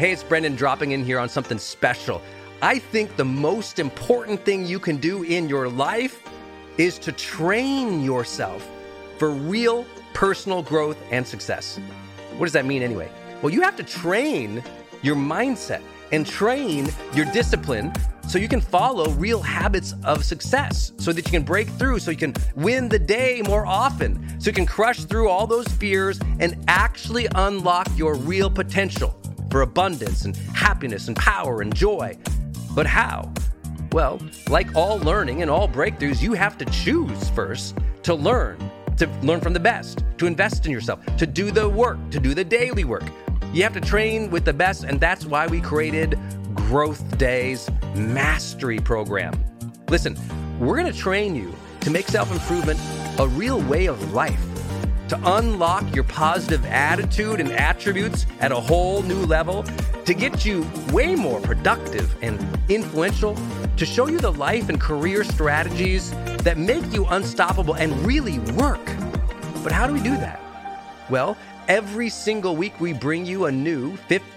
Hey, it's Brendan dropping in here on something special. I think the most important thing you can do in your life is to train yourself for real personal growth and success. What does that mean anyway? Well, you have to train your mindset and train your discipline so you can follow real habits of success, so that you can break through, so you can win the day more often, so you can crush through all those fears and actually unlock your real potential for abundance and happiness and power and joy. But how? Well, like all learning and all breakthroughs, you have to choose first to learn from the best, to invest in yourself, to do the work, to do the daily work. You have to train with the best, and that's why we created Growth Day's Mastery Program. Listen, we're going to train you to make self-improvement a real way of life, to unlock your positive attitude and attributes at a whole new level, to get you way more productive and influential, to show you the life and career strategies that make you unstoppable and really work. But how do we do that? Well, every single week we bring you a new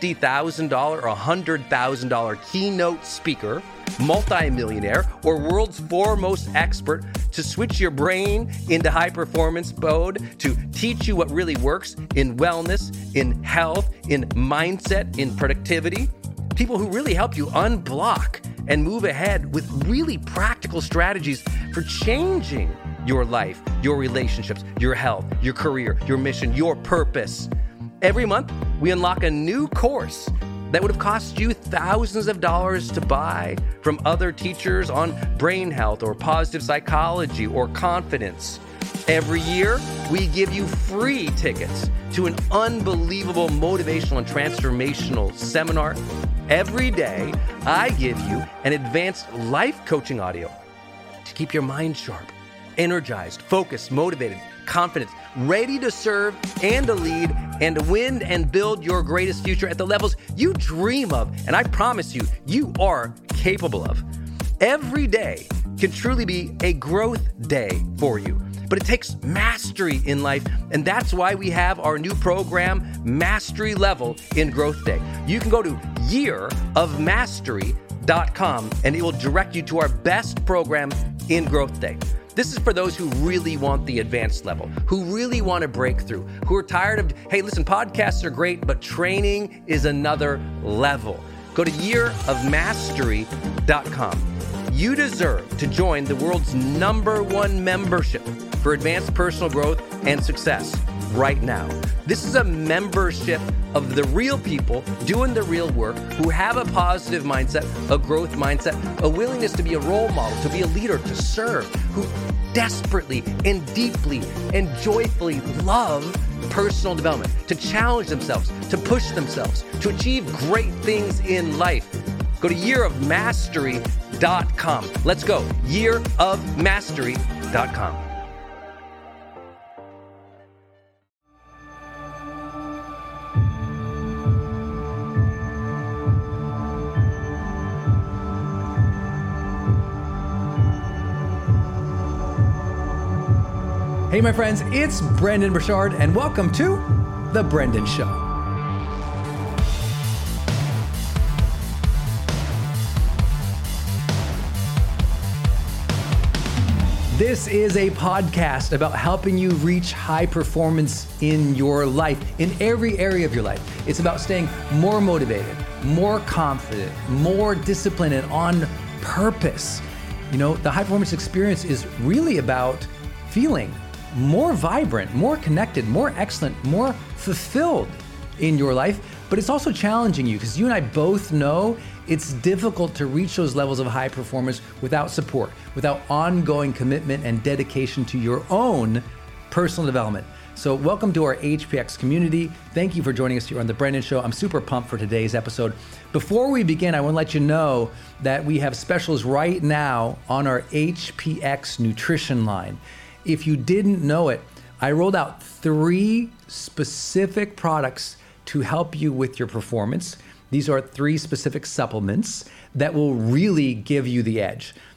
$50,000 or $100,000 keynote speaker, multimillionaire, or world's foremost expert to switch your brain into high performance mode, to teach you what really works in wellness, in health, in mindset, in productivity. People who really help you unblock and move ahead with really practical strategies for changing your life, your relationships, your health, your career, your mission, your purpose. Every month, we unlock a new course that would have cost you thousands of dollars to buy from other teachers on brain health or positive psychology or confidence. Every year, we give you free tickets to an unbelievable motivational and transformational seminar. Every day, I give you an advanced life coaching audio to keep your mind sharp, energized, focused, motivated, confident, ready to serve and to lead and to win and build your greatest future at the levels you dream of. And I promise you, you are capable of. Every day can truly be a growth day for you. But it takes mastery in life, and that's why we have our new program, Mastery Level in Growth Day. You can go to yearofmastery.com, and it will direct you to our best program in Growth Day. This is for those who really want the advanced level, who really want to break through, who are tired of, hey, listen, podcasts are great, but training is another level. Go to yearofmastery.com. You deserve to join the world's #1 membership for advanced personal growth and success right now. This is a membership of the real people doing the real work, who have a positive mindset, a growth mindset, a willingness to be a role model, to be a leader, to serve, who desperately and deeply and joyfully love personal development, to challenge themselves, to push themselves, to achieve great things in life. Go to yearofmastery.com. Let's go. yearofmastery.com. Hey, my friends, it's Brendon Burchard, and welcome to The Brendan Show. This is a podcast about helping you reach high performance in your life, in every area of your life. It's about staying more motivated, more confident, more disciplined, and on purpose. You know, the high performance experience is really about feeling more vibrant, more connected, more excellent, more fulfilled in your life. But it's also challenging you, because you and I both know it's difficult to reach those levels of high performance without support, without ongoing commitment and dedication to your own personal development. So welcome to our HPX community. Thank you for joining us here on The Brendan Show. I'm super pumped for today's episode. Before we begin, I want to let you know that we have specials right now on our HPX nutrition line. If you didn't know it, I rolled out 3 specific products to help you with your performance. These are 3 specific supplements that will really give you the edge.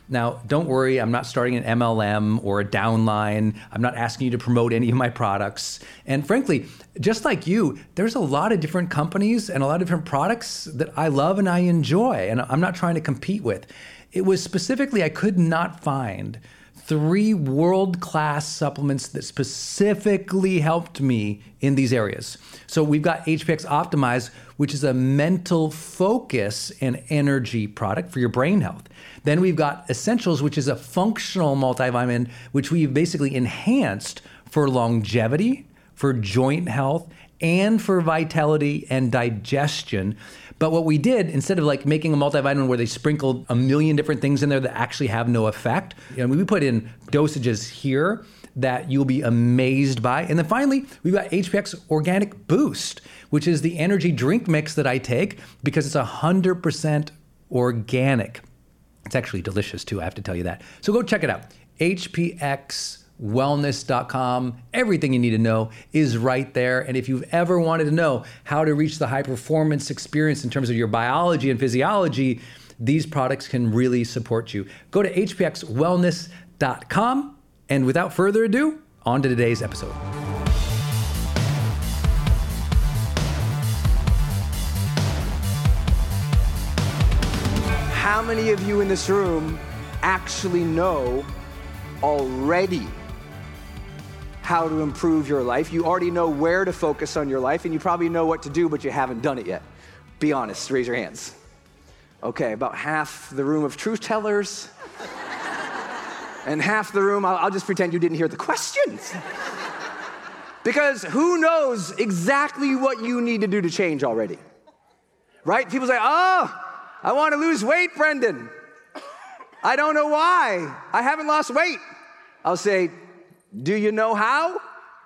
Now, don't worry, I'm not starting an MLM or a downline. I'm not asking you to promote any of my products. And frankly, just like you, there's a lot of different companies and a lot of different products that I love and I enjoy, and I'm not trying to compete with. It was specifically, I could not find 3 world-class supplements that specifically helped me in these areas. So we've got HPX Optimize, which is a mental focus and energy product for your brain health. Then we've got Essentials, which is a functional multivitamin, which we've basically enhanced for longevity, for joint health, and for vitality and digestion. But what we did, instead of like making a multivitamin where they sprinkled a million different things in there that actually have no effect, we put in dosages here that you'll be amazed by. And then finally, we've got HPX Organic Boost, which is the energy drink mix that I take because it's 100% organic. It's actually delicious too, I have to tell you that. So go check it out. HPXWellness.com. Everything you need to know is right there. And if you've ever wanted to know how to reach the high performance experience in terms of your biology and physiology, these products can really support you. Go to HPXWellness.com. And without further ado, on to today's episode. How many of you in this room actually know already how to improve your life? You already know where to focus on your life, and you probably know what to do, but you haven't done it yet. Be honest, raise your hands. Okay, about half the room of truth tellers, and half the room, I'll just pretend you didn't hear the questions. Because who knows exactly what you need to do to change already? Right? People say, oh, I want to lose weight, Brendan. I don't know why. I haven't lost weight. I'll say, do you know how?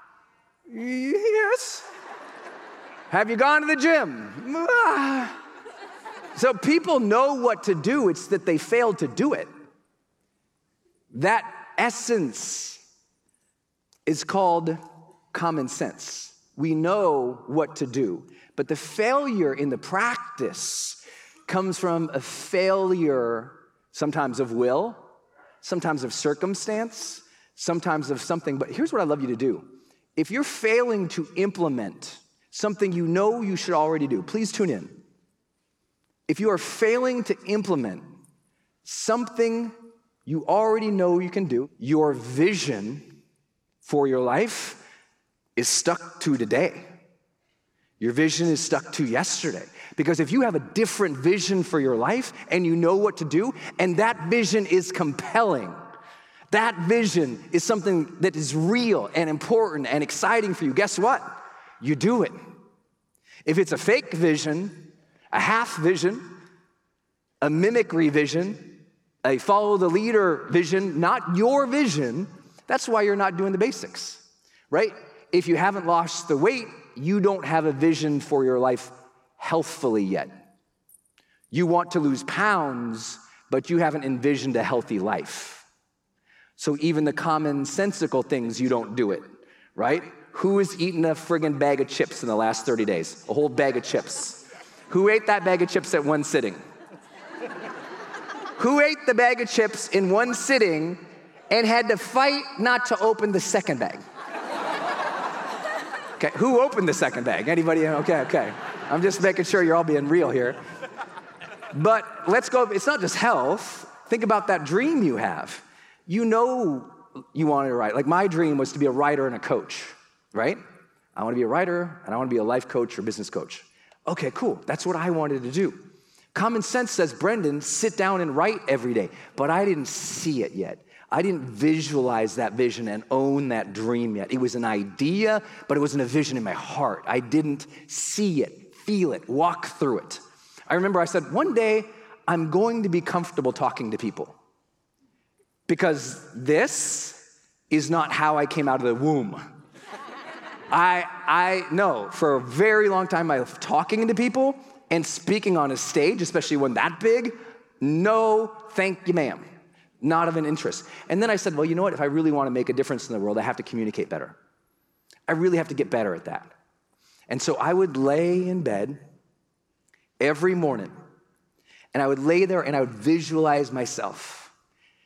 Yes. Have you gone to the gym? So people know what to do. It's that they failed to do it. That essence is called common sense. We know what to do. But the failure in the practice comes from a failure sometimes of will, sometimes of circumstance, sometimes of something. But here's what I'd love you to do. If you're failing to implement something you know you should already do, please tune in. If you are failing to implement something you already know you can do, your vision for your life is stuck to today. Your vision is stuck to yesterday. Because if you have a different vision for your life and you know what to do, and that vision is compelling, that vision is something that is real and important and exciting for you, guess what? You do it. If it's a fake vision, a half vision, a mimicry vision, a follow the leader vision, not your vision, that's why you're not doing the basics, right? If you haven't lost the weight, you don't have a vision for your life healthfully yet. You want to lose pounds, but you haven't envisioned a healthy life. So even the commonsensical things, you don't do it, right? Who has eaten a friggin' bag of chips in the last 30 days? A whole bag of chips. Who ate that bag of chips at one sitting? Who ate the bag of chips in one sitting and had to fight not to open the second bag? Okay, who opened the second bag? Anybody? Okay. I'm just making sure you're all being real here. But let's go, it's not just health. Think about that dream you have. You know you wanted to write. Like my dream was to be a writer and a coach, right? I want to be a writer and I want to be a life coach or business coach. Okay, cool. That's what I wanted to do. Common sense says, Brendan, sit down and write every day. But I didn't see it yet. I didn't visualize that vision and own that dream yet. It was an idea, but it wasn't a vision in my heart. I didn't see it, feel it, walk through it. I remember I said, one day I'm going to be comfortable talking to people because this is not how I came out of the womb. I know for a very long time I was talking to people and speaking on a stage, especially one that big, no, thank you, ma'am. Not of an interest. And then I said, well, you know what? If I really want to make a difference in the world, I have to communicate better. I really have to get better at that. And so I would lay in bed every morning, and I would lay there and I would visualize myself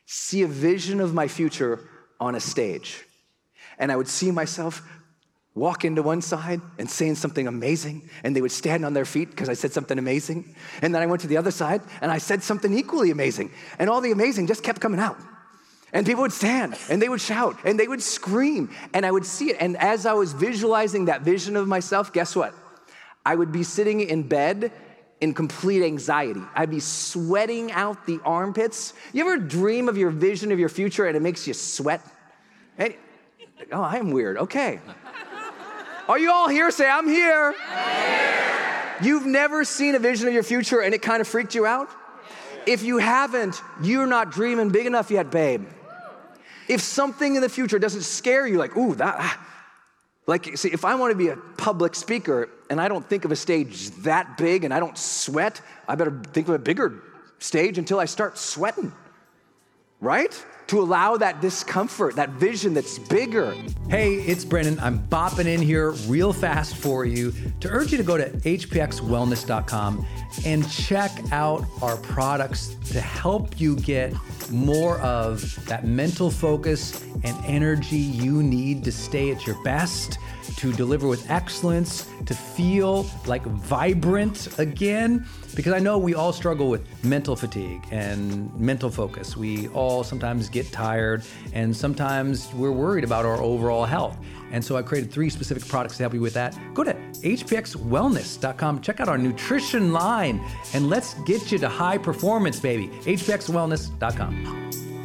see a vision of my future on a stage. And I would see myself walk into one side and saying something amazing, and they would stand on their feet because I said something amazing. And then I went to the other side and I said something equally amazing. And all the amazing just kept coming out. And people would stand and they would shout and they would scream, and I would see it. And as I was visualizing that vision of myself, guess what? I would be sitting in bed in complete anxiety. I'd be sweating out the armpits. You ever dream of your vision of your future and it makes you sweat? And, oh, I'm weird. Okay. Are you all here? Say, I'm here. You've never seen a vision of your future and it kind of freaked you out? If you haven't, you're not dreaming big enough yet, babe. If something in the future doesn't scare you, like, ooh, that, like, see, if I want to be a public speaker and I don't think of a stage that big and I don't sweat, I better think of a bigger stage until I start sweating, right? To allow that discomfort, that vision that's bigger. Hey, it's Brennan. I'm bopping in here real fast for you to urge you to go to hpxwellness.com and check out our products to help you get more of that mental focus and energy you need to stay at your best, to deliver with excellence, to feel like vibrant again. Because I know we all struggle with mental fatigue and mental focus. We all sometimes get tired, and sometimes we're worried about our overall health. And so I created 3 specific products to help you with that. Go to hpxwellness.com, check out our nutrition line, and let's get you to high performance, baby. hpxwellness.com.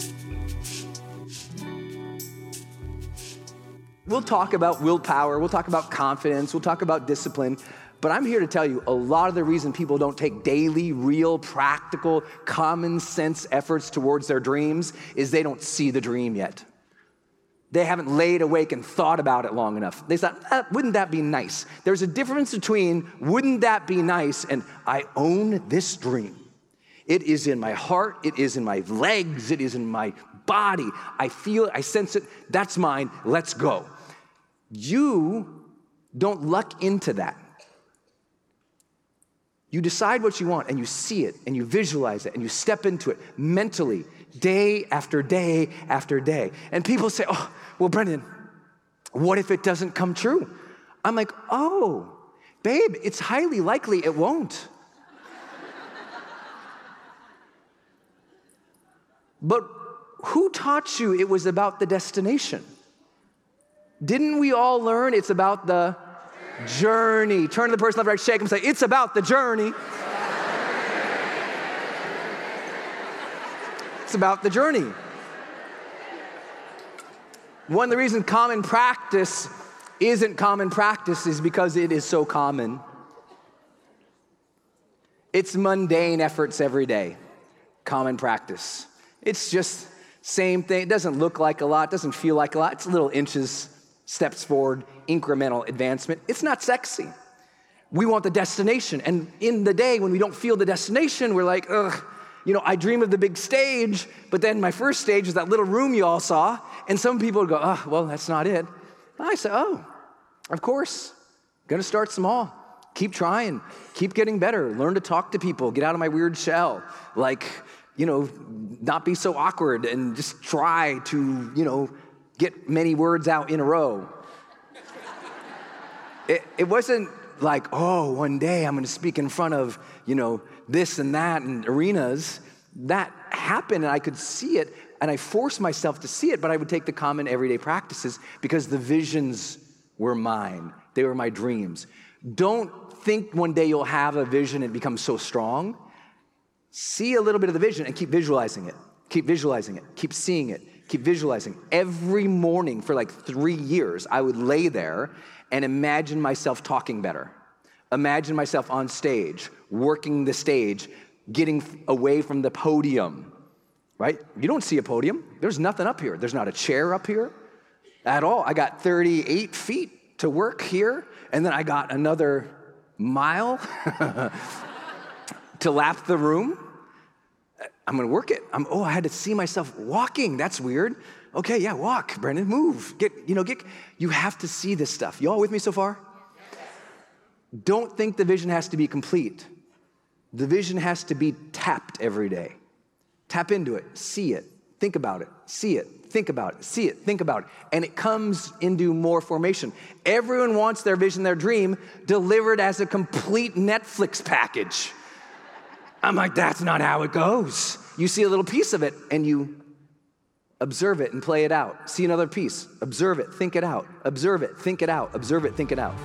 We'll talk about willpower, we'll talk about confidence, we'll talk about discipline, but I'm here to tell you a lot of the reason people don't take daily, real, practical, common sense efforts towards their dreams is they don't see the dream yet. They haven't laid awake and thought about it long enough. They thought, wouldn't that be nice? There's a difference between wouldn't that be nice and I own this dream. It is in my heart, it is in my legs, it is in my body. I feel it, I sense it, that's mine, let's go. You don't luck into that. You decide what you want and you see it and you visualize it and you step into it mentally, day after day after day. And people say, oh, well, Brendan, what if it doesn't come true? I'm like, oh, babe, it's highly likely it won't. But who taught you it was about the destination? Didn't we all learn it's about the journey? Turn to the person left, right, shake them, say, it's about the journey. It's about the journey. One of the reasons common practice isn't common practice is because it is so common. It's mundane efforts every day. Common practice. It's just same thing. It doesn't look like a lot, doesn't feel like a lot. It's little inches, steps forward, incremental advancement. It's not sexy. We want the destination. And in the day when we don't feel the destination, we're like, ugh, I dream of the big stage, but then my first stage is that little room you all saw. And some people go, oh, well, that's not it. And I say, oh, of course. Gonna start small. Keep trying. Keep getting better. Learn to talk to people. Get out of my weird shell. Not be so awkward and just try to, get many words out in a row. It wasn't like, oh, one day I'm going to speak in front of, this and that and arenas. That happened and I could see it and I forced myself to see it, but I would take the common everyday practices because the visions were mine. They were my dreams. Don't think one day you'll have a vision and become so strong. See a little bit of the vision and keep visualizing it. Keep visualizing it. Keep seeing it. Keep visualizing. Every morning for like 3 years, I would lay there and imagine myself talking better. Imagine myself on stage, working the stage, getting away from the podium, right? You don't see a podium. There's nothing up here. There's not a chair up here at all. I got 38 feet to work here, and then I got another mile to lap the room. I'm gonna work it. I had to see myself walking. That's weird. Okay, yeah, walk, Brendan, move. You have to see this stuff. You all with me so far? Don't think the vision has to be complete. The vision has to be tapped every day. Tap into it, see it, think about it, see it, think about it, see it, think about it. And it comes into more formation. Everyone wants their vision, their dream delivered as a complete Netflix package. I'm like, that's not how it goes. You see a little piece of it and you observe it and play it out. See another piece, observe it, think it out, observe it, think it out, observe it, think it out.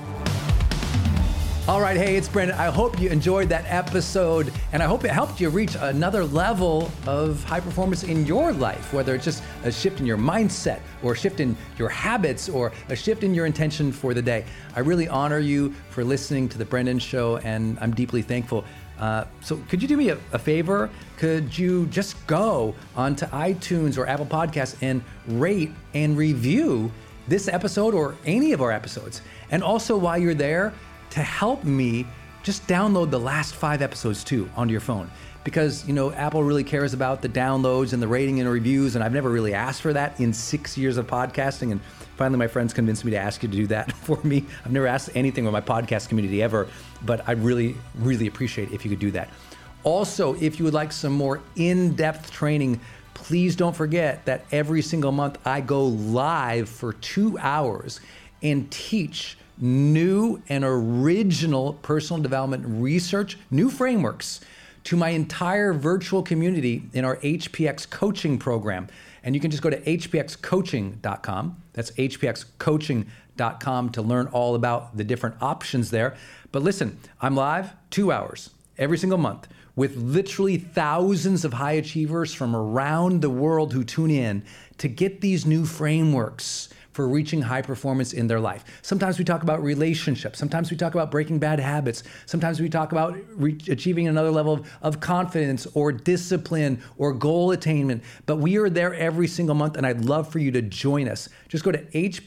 All right, hey, it's Brandon. I hope you enjoyed that episode, and I hope it helped you reach another level of high performance in your life, whether it's just a shift in your mindset or a shift in your habits or a shift in your intention for the day. I really honor you for listening to The Brandon Show, and I'm deeply thankful. So could you do me a favor? Could you just go onto iTunes or Apple Podcasts and rate and review this episode or any of our episodes? And also while you're there, to help me, just download the last 5 episodes too onto your phone. Because, Apple really cares about the downloads and the rating and reviews, and I've never really asked for that in 6 years of podcasting, and finally my friends convinced me to ask you to do that for me. I've never asked anything with my podcast community ever, but I'd really, really appreciate it if you could do that. Also, if you would like some more in-depth training, please don't forget that every single month I go live for 2 hours and teach new and original personal development research, new frameworks to my entire virtual community in our HPX coaching program. And you can just go to hpxcoaching.com. That's hpxcoaching.com to learn all about the different options there. But listen, I'm live 2 hours every single month with literally thousands of high achievers from around the world who tune in to get these new frameworks for reaching high performance in their life. Sometimes we talk about relationships. Sometimes we talk about breaking bad habits. Sometimes we talk about achieving another level of confidence or discipline or goal attainment. But we are there every single month, and I'd love for you to join us. Just go to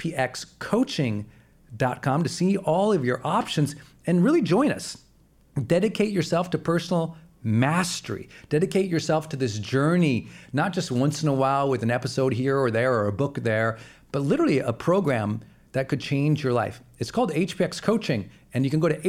hpxcoaching.com to see all of your options and really join us. Dedicate yourself to personal mastery. Dedicate yourself to this journey, not just once in a while with an episode here or there or a book there, but literally a program that could change your life. It's called HPX Coaching, and you can go to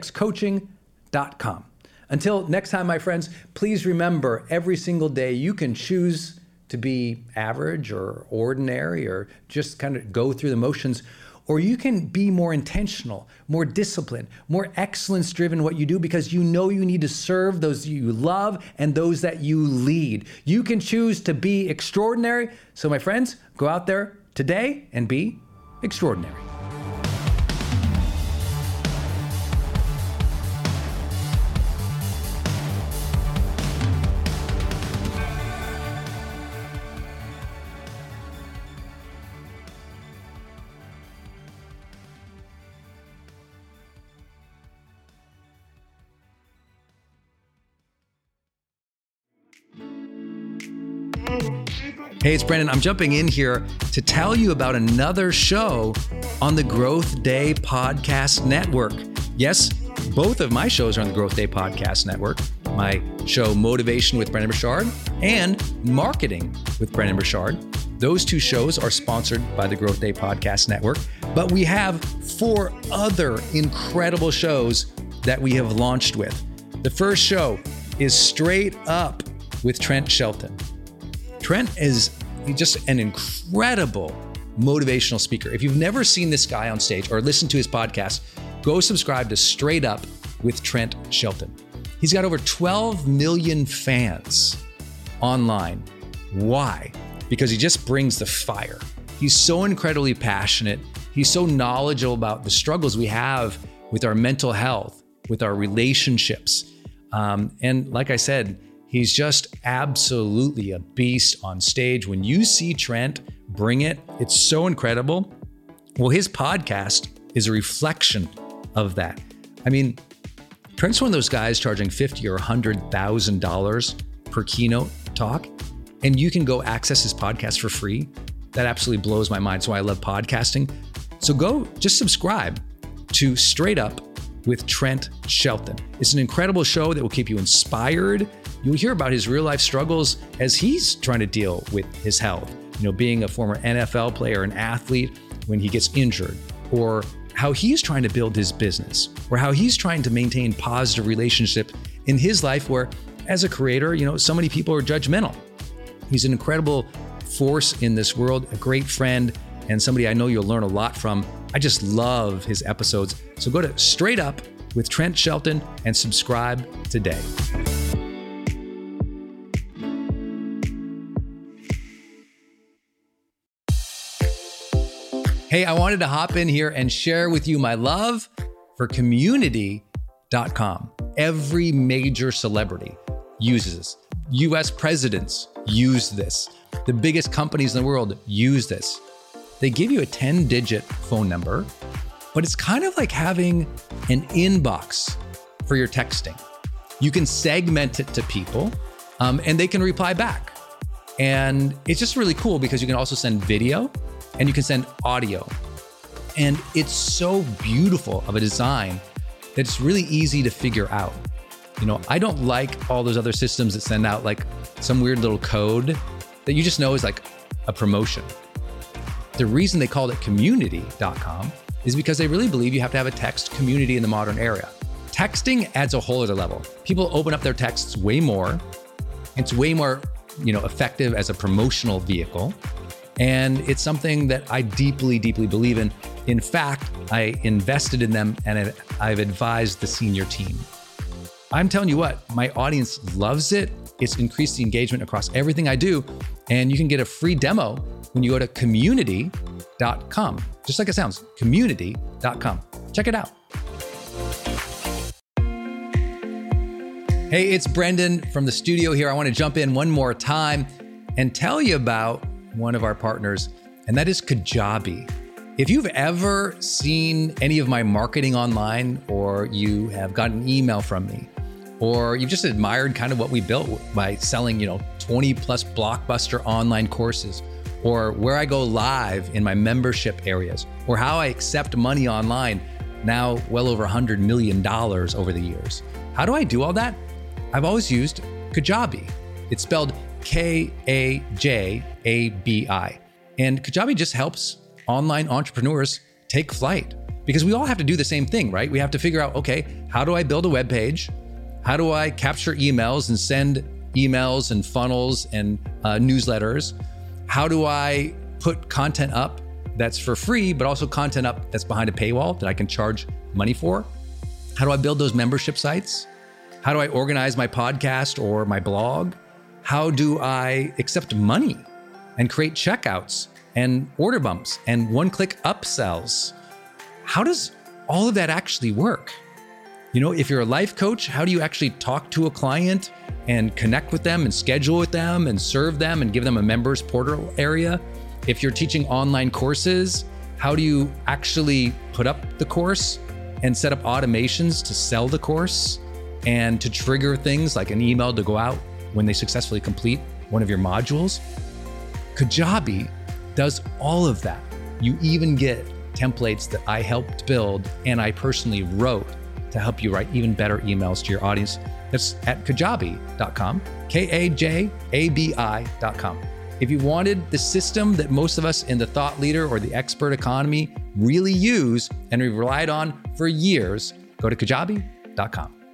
hpxcoaching.com. Until next time, my friends, please remember every single day you can choose to be average or ordinary or just kind of go through the motions, or you can be more intentional, more disciplined, more excellence-driven in what you do because you know you need to serve those you love and those that you lead. You can choose to be extraordinary. So my friends, go out there today and be extraordinary. Hey, it's Brandon. I'm jumping in here to tell you about another show on the Growth Day Podcast Network. Yes, both of my shows are on the Growth Day Podcast Network. My show, Motivation with Brendon Burchard, and Marketing with Brendon Burchard. Those 2 shows are sponsored by the Growth Day Podcast Network. But we have 4 other incredible shows that we have launched with. The first show is Straight Up with Trent Shelton. Trent is just an incredible motivational speaker. If you've never seen this guy on stage or listened to his podcast, go subscribe to Straight Up with Trent Shelton. He's got over 12 million fans online. Why? Because he just brings the fire. He's so incredibly passionate. He's so knowledgeable about the struggles we have with our mental health, with our relationships. And like I said, he's just absolutely a beast on stage. When you see Trent bring it, it's so incredible. Well, his podcast is a reflection of that. I mean, Trent's one of those guys charging $50,000 or $100,000 per keynote talk, and you can go access his podcast for free. That absolutely blows my mind. So I love podcasting. So go just subscribe to Straight Up with Trent Shelton. It's an incredible show that will keep you inspired. You'll hear about his real life struggles as he's trying to deal with his health. Being a former NFL player, an athlete, when he gets injured, or how he's trying to build his business, or how he's trying to maintain positive relationship in his life where, as a creator, so many people are judgmental. He's an incredible force in this world, a great friend, and somebody I know you'll learn a lot from. I just love his episodes. So go to Straight Up with Trent Shelton and subscribe today. Hey, I wanted to hop in here and share with you my love for Community.com. Every major celebrity uses this. US presidents use this. The biggest companies in the world use this. They give you a 10-digit phone number, but it's kind of like having an inbox for your texting. You can segment it to people, and they can reply back. And it's just really cool because you can also send video and you can send audio. And it's so beautiful of a design that it's really easy to figure out. You know, I don't like all those other systems that send out like some weird little code that you just know is like a promotion. The reason they called it Community.com is because they really believe you have to have a text community in the modern era. Texting adds a whole other level. People open up their texts way more. It's way more, effective as a promotional vehicle. And it's something that I deeply, deeply believe in. In fact, I invested in them and I've advised the senior team. I'm telling you what, my audience loves it. It's increased the engagement across everything I do. And you can get a free demo when you go to Community.com. Just like it sounds, Community.com. Check it out. Hey, it's Brendan from the studio here. I want to jump in one more time and tell you about one of our partners, and that is Kajabi. If you've ever seen any of my marketing online, or you have gotten an email from me, or you've just admired kind of what we built by selling, 20 plus blockbuster online courses, or where I go live in my membership areas, or how I accept money online, now well over $100 million over the years. How do I do all that? I've always used Kajabi. It's spelled Kajabi. And Kajabi just helps online entrepreneurs take flight, because we all have to do the same thing, right? We have to figure out, okay, how do I build a web page? How do I capture emails and send emails and funnels and newsletters? How do I put content up that's for free, but also content up that's behind a paywall that I can charge money for? How do I build those membership sites? How do I organize my podcast or my blog? How do I accept money and create checkouts and order bumps and one-click upsells? How does all of that actually work? If you're a life coach, how do you actually talk to a client and connect with them and schedule with them and serve them and give them a members portal area? If you're teaching online courses, how do you actually put up the course and set up automations to sell the course and to trigger things like an email to go out when they successfully complete one of your modules? Kajabi does all of that. You even get templates that I helped build and I personally wrote to help you write even better emails to your audience. That's at Kajabi.com, Kajabi.com. If you wanted the system that most of us in the thought leader or the expert economy really use and we've relied on for years, go to Kajabi.com.